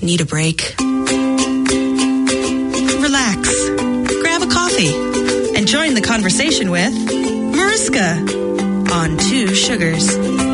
Need a break? Relax. Grab a coffee and join the conversation with Mariska on Two Sugars.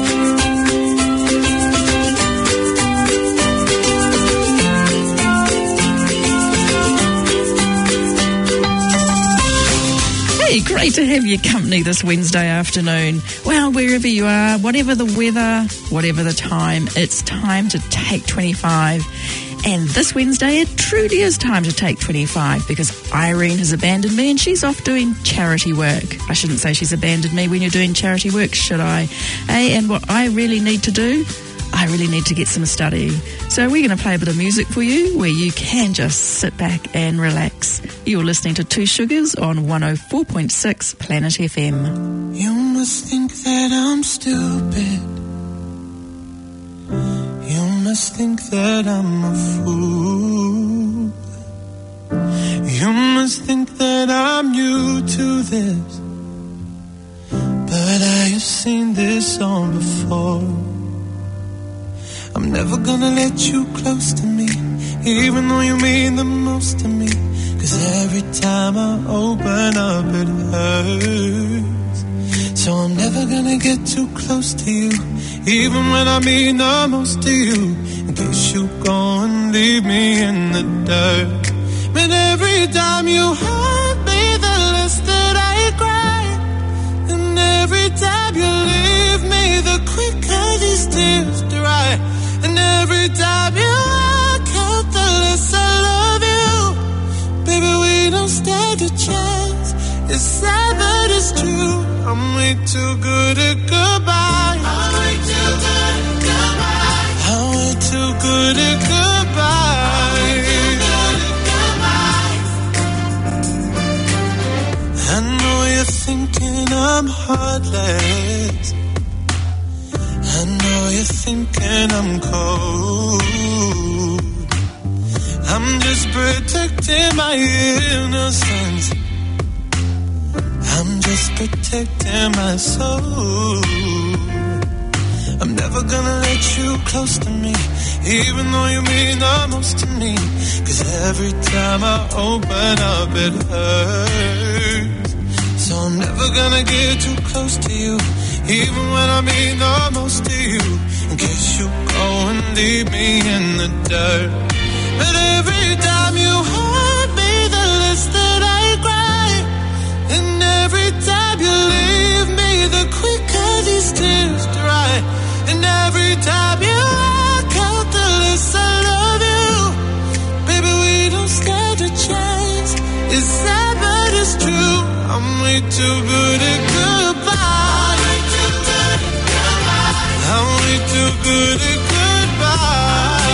Hey, great to have your company this Wednesday afternoon. Well, wherever you are, whatever the weather, whatever the time, it's time to take 25. And this Wednesday, it truly is time to take 25 because Irene has abandoned me and she's off doing charity work. I shouldn't say she's abandoned me when you're doing charity work, should I? Hey, and what I really need to do, I really need to get some study. So we're going to play a bit of music for you where you can just sit back and relax. You're listening to Two Sugars on 104.6 Planet FM. You must think that I'm stupid. You must think that I'm a fool. You must think that I'm new to this. But I have seen this song before. I'm never gonna let you close to me, even though you mean the most to me. 'Cause every time I open up it hurts. So I'm never gonna get too close to you, even when I mean the most to you. In case you go and leave me in the dirt. But every time you hurt me, the less that I cry. And every time you leave me, the quicker these tears dry. And every time you walk out, the less I love you. Baby, we don't stand a chance. It's sad, but it's true. I'm way too good at goodbye. I'm way too good at goodbye. I'm way too good at goodbye. I know you're thinking I'm heartless. I know you're thinking I'm cold. I'm just protecting my innocence. I'm just protecting my soul. I'm never gonna let you close to me, even though you mean the most to me. 'Cause every time I open up it hurts. So I'm never gonna get too close to you, even when I mean the most to you. In case you go and leave me in the dirt. But every time you hurt me, the less that I cry. And every time you leave me, the quicker these tears dry. And every time you walk out, the less I love you. Baby, we don't stand a chance. It's sad, but it's true. I'm way too good at goodbye. I'm way too good at goodbye. I'm way too good at goodbye.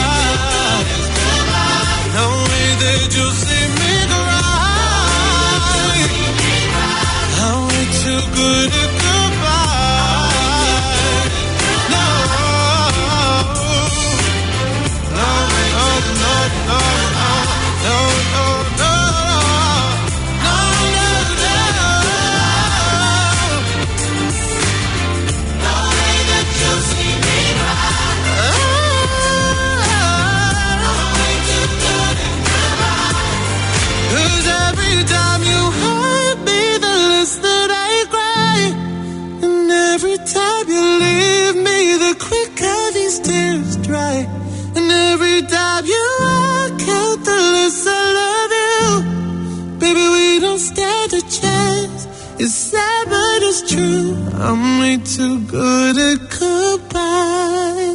No way that you'll see me cry. I'm way too good at goodbye. No, no, no, no, no, no, no, no. Every time you hurt me, the less that I cry. And every time you leave me, the quicker these tears dry. And every time you walk out, the less I love you. Baby, we don't stand a chance. It's sad, but it's true. I'm way too good at goodbye.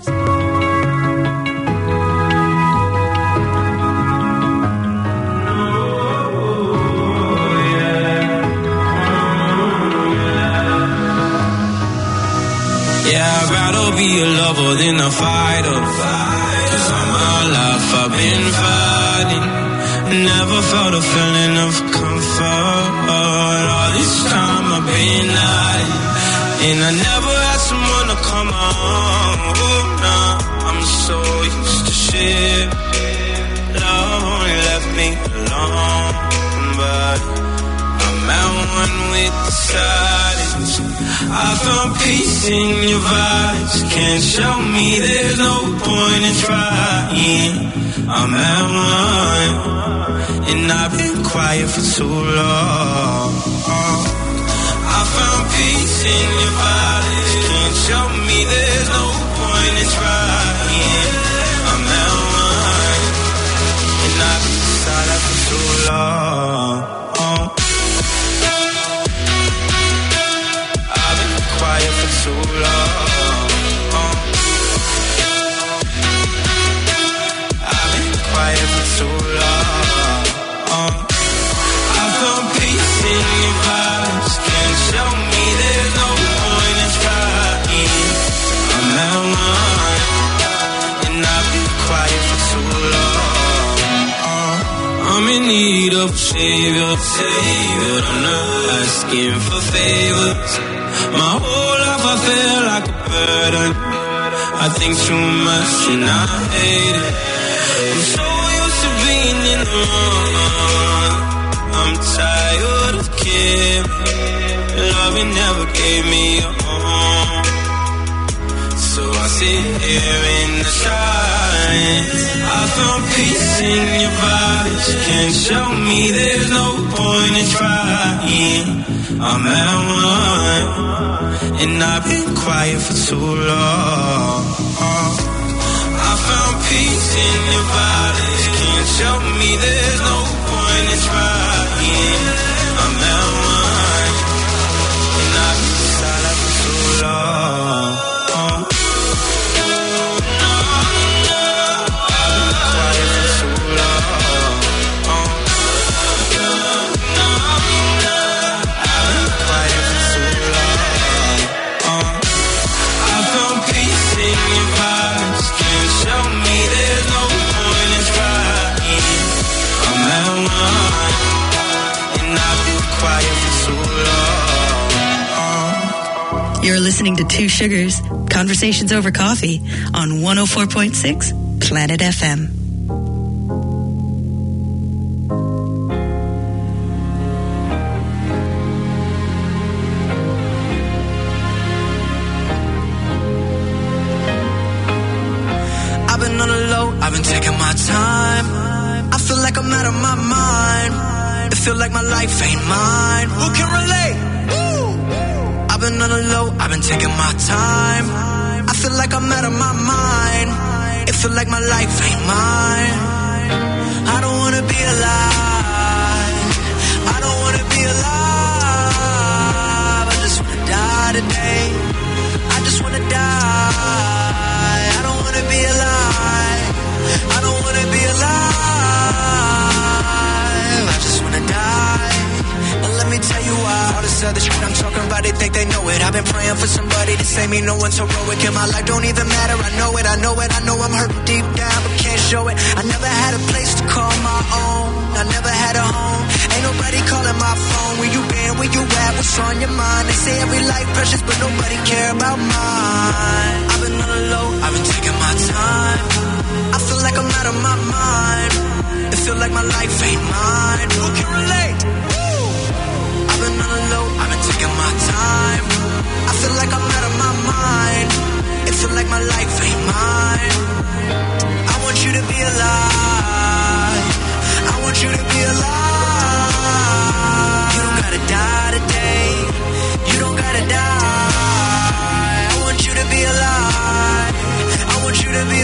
Yeah, I'd rather be a lover than a fighter. 'Cause all my life I've been fighting. Never felt a feeling of comfort. All this time I've been hiding. And I never had someone to come on. Oh, nah, I'm so used to shit. Love only left me alone. But I'm at one with the silence. vibes. I found peace in your vibes. Can't show me there's no point in trying. I'm at one, and I've been quiet for too long. I found peace in your vibes. Can't show me there's no point in trying. I'm at one, and I've been silent for too long. I've been quiet for too long. I've been quiet for too long. I found peace in your vibes. Can't show me there's no point in trying. I'm at one, and I've been quiet for too long. I'm in need of a savior. I'm not asking for favors. My whole life I feel like a burden. I think too much and I hate it. I'm so used to being in the wrong. I'm tired of caring. Loving never gave me a home. So I sit here in the silence. I found peace in your vibes. Can't show me there's no point in trying. I'm at one, and I've been quiet for too long. I found peace in your vibes. Can't show me there's no point in trying. I'm at one, and I've been silent for too long. You're listening to Two Sugars, Conversations Over Coffee on 104.6 Planet FM. I've been on the low, I've been taking my time. I feel like I'm out of my mind. It feel like my life ain't mine. Who can relate? I've been on the low, I've been taking my time. I feel like I'm out of my mind. It feel like my life ain't mine. I don't wanna be alive. I don't wanna be alive. I just wanna die today. I just wanna die. I don't wanna be alive. I don't wanna be alive. I just wanna die. And let me tell you why. All this other shit I'm talking about, they think they know it. I've been praying for somebody to save me. No one's heroic in my life, don't even matter. I know it, I know it, I know I'm hurting deep down, but can't show it. I never had a place to call my own. I never had a home. Ain't nobody calling my phone. Where you been, where you at, what's on your mind? They say every life precious, but nobody care about mine. I've been on the low, I've been taking my time. I feel like I'm out of my mind. It feel like my life ain't mine. Who can relate? I've been on the low, I've been taking my time. I feel like I'm out of my mind. It feel like my life ain't mine. I want you to be alive. I want you to be alive. You don't gotta die today. You don't gotta die. I want you to be alive. I want you to be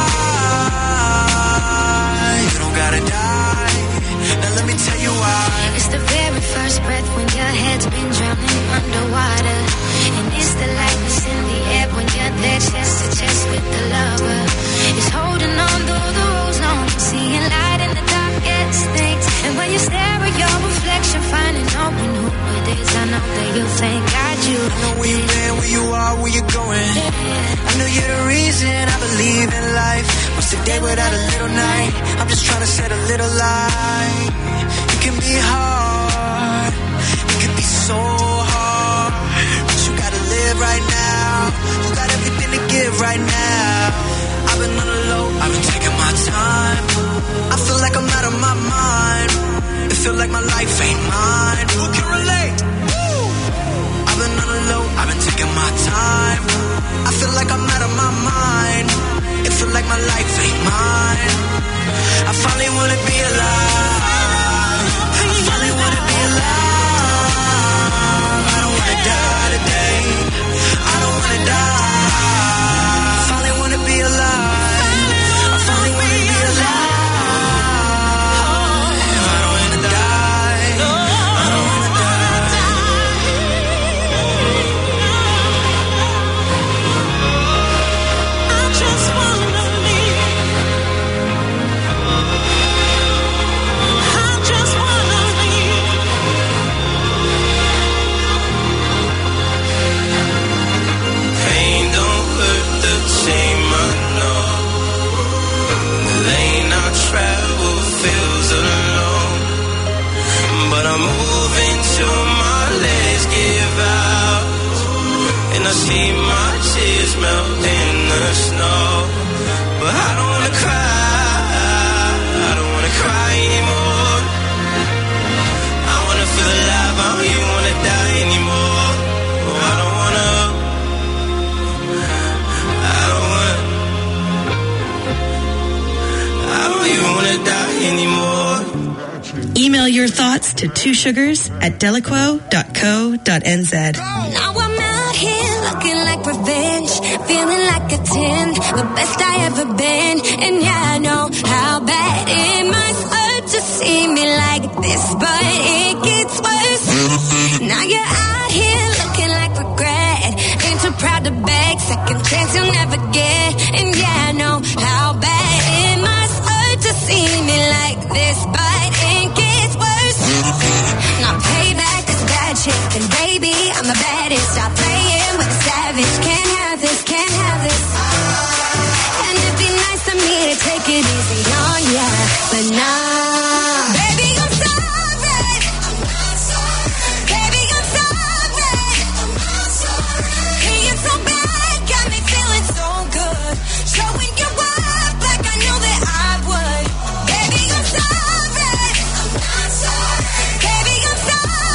alive. You don't gotta die. Now let me tell you why. It's the very first breath when your head's been drowning underwater. And it's the lightness in the air when you're there chest to chest with the lover. It's holding on though the road's long, seeing light in the darkest things. And when you stare at your reflection, finding out who it is, I know that you'll thank God you. I know where you've been, where you are, where you're going. I know you're the reason I believe in life. What's the day without a little night? I'm just trying to set a little light. You can be hard, you can be so hard, but you gotta live right now. You got everything to give right now. I've been on the low, I've been taking my time. I feel like I'm out of my mind. It feel like my life ain't mine. Who can relate? I've been on the melt in the snow. But I don't wanna cry, I don't wanna cry anymore. I wanna feel alive, I don't even wanna die anymore. Oh, I don't wanna, I don't even wanna die anymore. Email your thoughts to twosugars@delaquo.co.nz. Now I'm out here looking like revenge, feeling like a 10, the best I ever been. And yeah, I know how bad it must hurt to see me like this, but it gets worse. Now you're out here looking like regret, ain't too proud to beg, second chance you'll never get. And yeah, I know how bad it must hurt to see me like this, but it gets worse. Now payback is bad shit, and baby, I'm the baddest. Stop playing with a savage. Can't have this, can't have this. And it'd be nice of me to take it easy on ya, but nah. Baby, I'm sorry. Baby, I'm sorry. Being so bad got me feeling so good. Showing you up like I knew that I would. Baby, I'm sorry. Baby, I'm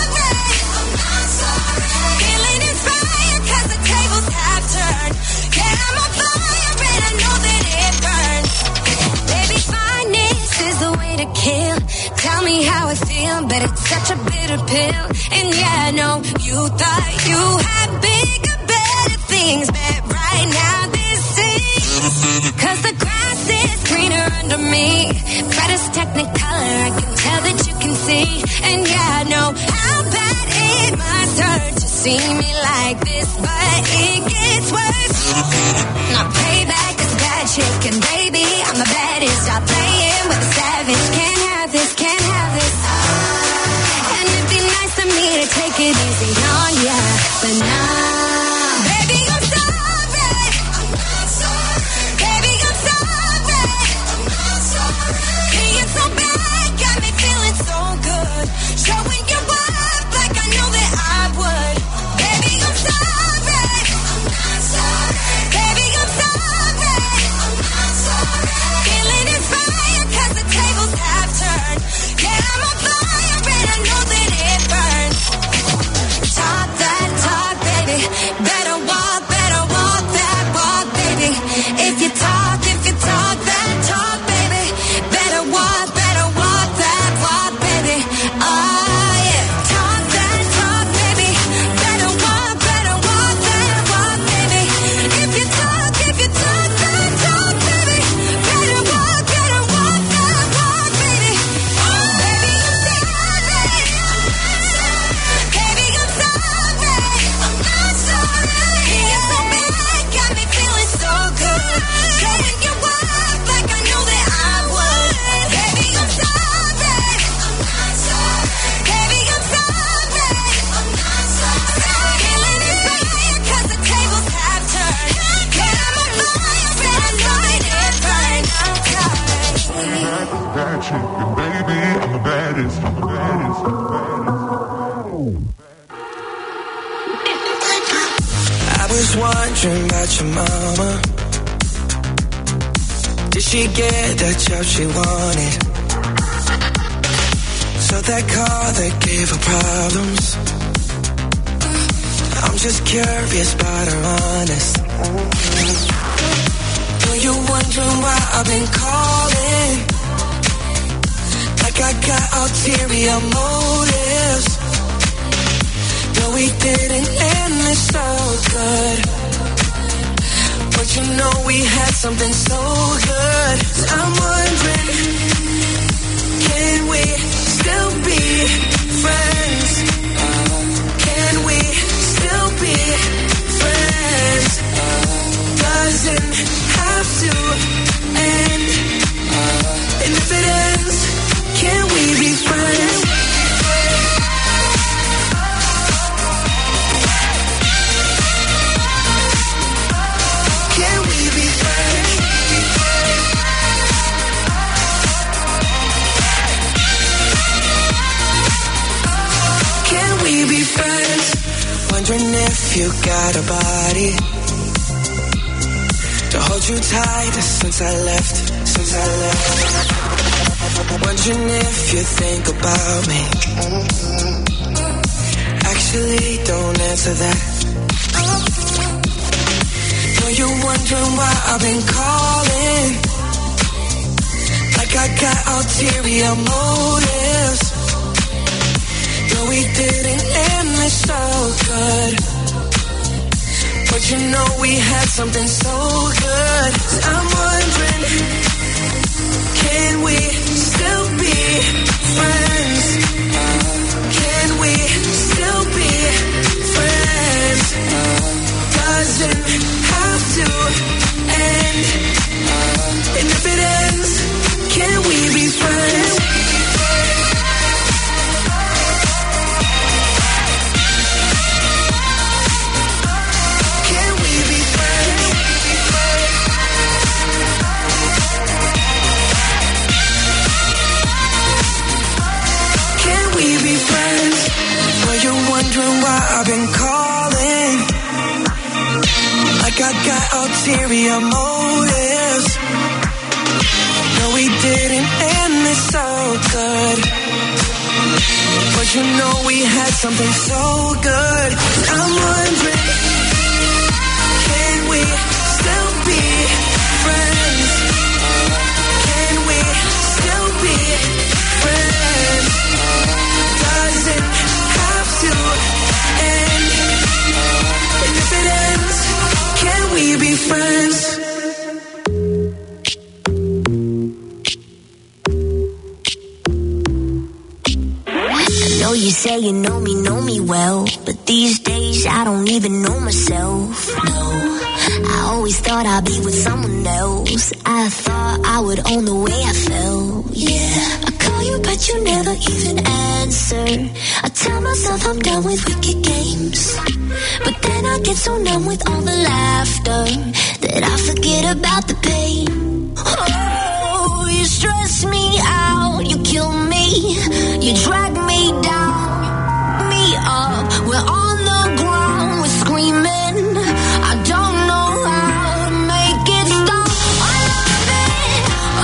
sorry. Feeling inspired 'cause the tables have turned. Yeah, I'm on fire and I know that it burns. Baby, fineness is the way to kill. Tell me how I feel, but it's such a bitter pill. And yeah, I know you thought you had bigger, better things, but right now this is 'cause the grass is greener under me. Brightest technicolor, I can tell that you can see. And yeah, I know how bad it must hurt to see me like this, but it gets worse. Now payback is bad chick, and baby, I'm the baddest. Stop playing with a savage. Can't have this, can't have this. And it'd be nice of me to take it easy on ya, but nah. Baby, I'm sorry. Baby, I'm sorry. Being so bad got me feeling so good. Showing you up like I knew that I would. Baby, I'm sorry. Baby, I'm sorry. Feeling inspired 'cause the tables have turned. Yeah, I'm on fire and I know that it burns. Talk that talk, baby. Better walk that walk, baby. If you talk that talk, baby. Better walk that walk, baby. Oh yeah. Talk that talk, baby. Better walk that walk, baby. If you talk that talk, baby. Better walk that walk, baby. Baby, I'm sorry. Baby, I'm sorry. Being so bad got me feeling so good. Showing you up like I knew that I would. Baby, I'm sorry. Baby, I'm sorry. Feeling inspired 'cause the tables have turned. Yeah, I'm on fire and I know that it burns. Bad chick, and baby, I'm the baddest. I was wondering about your mama. Did she get that job she wanted? So that car that gave her problems. I'm just curious about her honest. Know you're wondering why I've been calling, like I got ulterior motives. No, we didn't end this so good, but you know we had something so good. So I'm wondering, can we still be friends? Can we still be friends? Doesn't have to end. And if it ends, can we be friends? Can we be friends? Can we be friends? Wondering if you got a body to hold you tight since I left. Wondering if you think about me. Actually, don't answer that. Know you're wondering why I've been calling, like I got ulterior motives. No, we didn't end this so good, but you know we had something so good. I'm wondering, can we still be friends? Can we still be friends? Doesn't have to end. And if it ends, can we be friends? Can we be friends? Can we be friends? Well, you're wondering why I've been calling, like I got ulterior motives. No, we didn't end this so good, but you know we had something so good. I'm wondering, can we still be friends? Can we still be friends? Doesn't have to end. And if it ends, can we be friends? I know you say you know me well, but these days I don't even know myself. No, I always thought I'd be with someone else. I thought I would own the way I felt. Yeah, I call you but you never even answer. I tell myself I'm done with wicked games, but then I get so numb with all the laughter that I forget about the pain. Oh, you stress me out, you kill me, you drag me down, me up, we're on the ground, we're screaming, I don't know how to make it stop. I love it,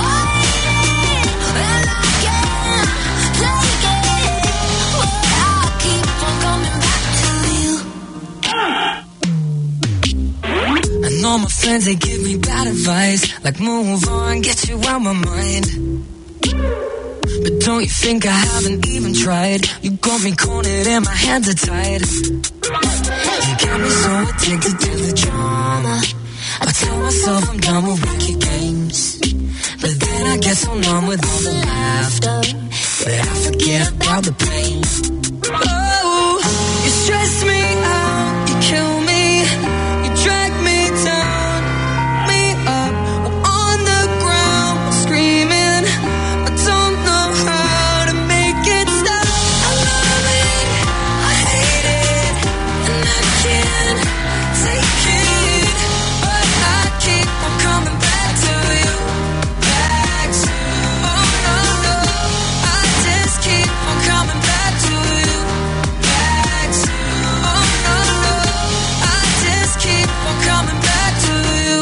and I can't take it, but I keep on coming back to you. I know my friends, they give me bad advice, like move on, get you out my mind. But don't you think I haven't even tried? You got me cornered and my hands are tied. You got me so addicted to the drama. I tell myself I'm done with wicked games, but then I get so numb with all the laughter that I forget about the pain. Oh, you stress me out, you kill me, you drag me down, me up, we're on the ground, we're screaming, I don't know how to make it stop. I love it, I hate it, and I can't take it, but I keep on coming back to you, back to you. Oh no, no, I just keep on coming back to you, back to you. Oh no, no, I just keep on coming back to you.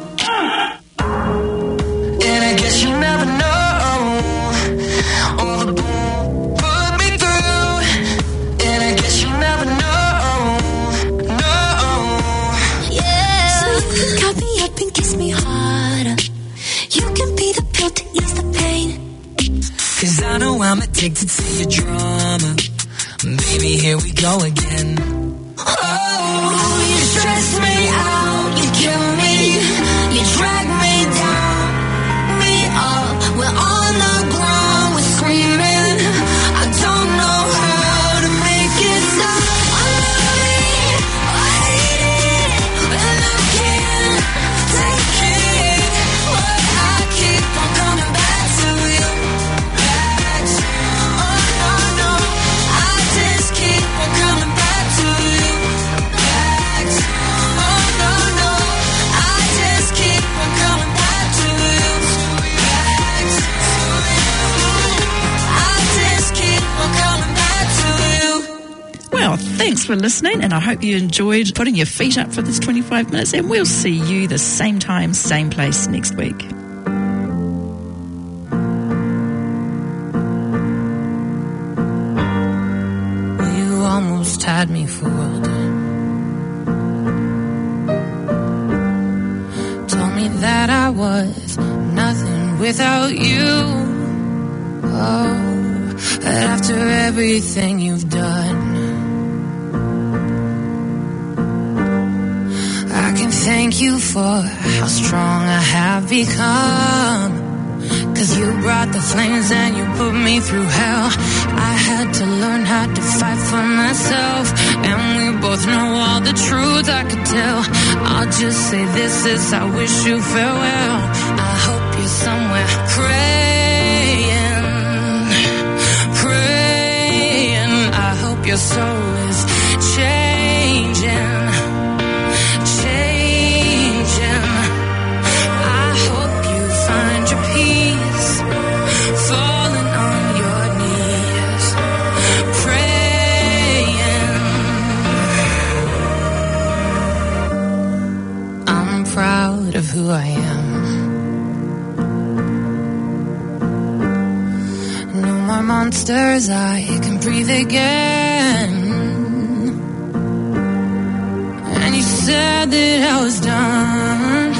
And I guess you never know all the bull put me through. And I guess you never know, no. Yeah, so you can cut me up and kiss me harder. You can be the pill to ease the pain. Cause I know I'm addicted to your drama. Baby, here we go again. Oh, you stress me out, you kill me, you drag me down, me up, we're on the ground, we're screaming, I don't know how to make it stop. I love it, I hate it, and I can't take it, but I keep on coming back to you, back to you. Oh no, no, I just keep on coming back to Well, thanks for listening, and I hope you enjoyed putting your feet up for this 25 minutes, and we'll see you the same time, same place next week. You almost had me fooled. Told me that I was nothing without you. Oh, but after everything you've done, I can thank you for how strong I have become. 'Cause you brought the flames and you put me through hell. I had to learn how to fight for myself, and we both know all the truth I could tell. I'll just say this is I wish you farewell. I hope you're somewhere praying. I hope your soul is changing. I hope you find your peace, falling on your knees, praying. I'm proud of who I am. No more monsters, I can breathe again. And you said that I was done.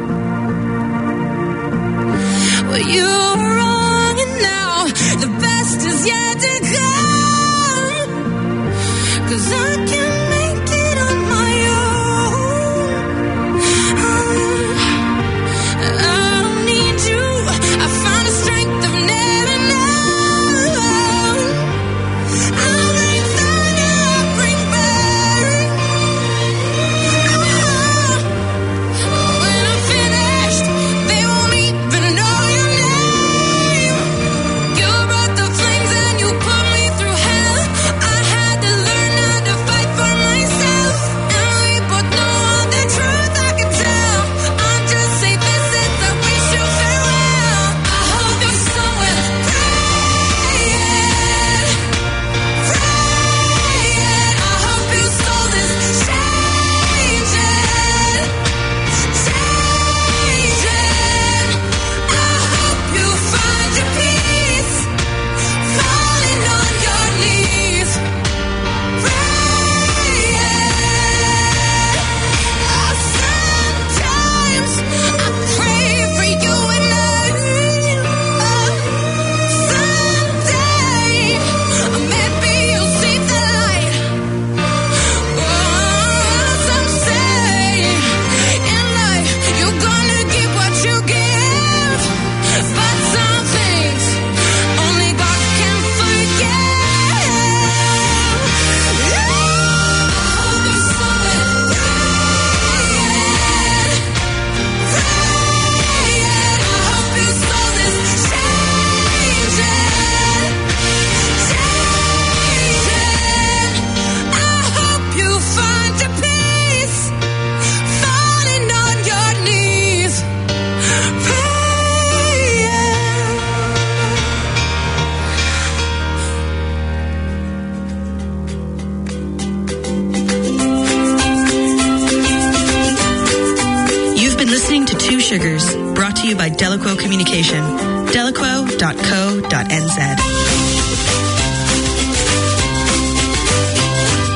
Well, you were wrong, and now the best is yet to come. 'Cause I can make it on my own. I don't need you. I found a strength I've never known. I'll bring thunder, I'll bring burn. When I'm finished, they won't even know your name. You brought the flames and you put me through hell. I had to learn how to fight for myself, and we both know all the truth I can tell. I'll just say this is I wish you farewell. I hope you're somewhere praying. I hope your soul is changing. I hope you find your peace, falling on your knees, sometimes I pray for you and someday maybe you'll see the light. Some say in life you're gonna give what you give, but some things only God can forget. I hope you're somewhere praying. I hope your soul is changing. I hope you find your peace, falling on your knees, You've been listening to Two Sugars, brought to you by Delaquo Communication. Delaquo.co.nz.